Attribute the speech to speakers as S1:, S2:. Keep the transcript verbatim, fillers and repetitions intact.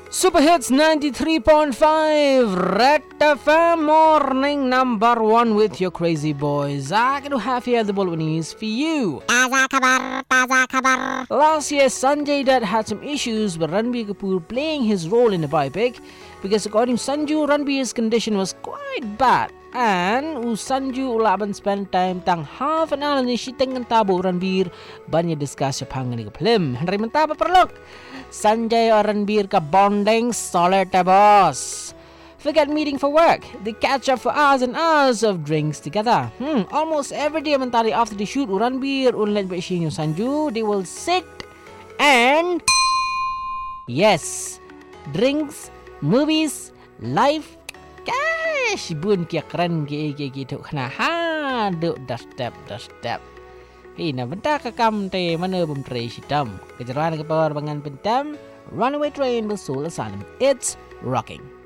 S1: Super Hits ninety-three point five Red F M morning number one with your crazy boys. I can have here the Bolognaise for you.
S2: Taza kabar, taza kabar.
S1: Last year, Sanjay Dutt had some issues with Ranbir Kapoor playing his role in the biopic because according to Sanju, Ranbir's condition was quite bad. And u Sanju ulaban spend time tang half an hour ni shiteng ng tabo Ranbir banyak discuss pang ni film. Henry mentaba perlok. Sanjay or Ranbir ka bonding solid boss. Forget meeting for work. They catch up for hours and hours of drinks together. Hmm, almost every day mentari after the shoot Ranbir unlen bersing yung Sanju, they will sit and yes, drinks, movies, life, cash. Bun kia keren kia kia gitu. Kena ha, duk dah step dah step. Hei, na bentar kakam te mana bum tray hitam. Kejeruan ke power bangan pentam. Runaway train bersul asylum. It's rocking.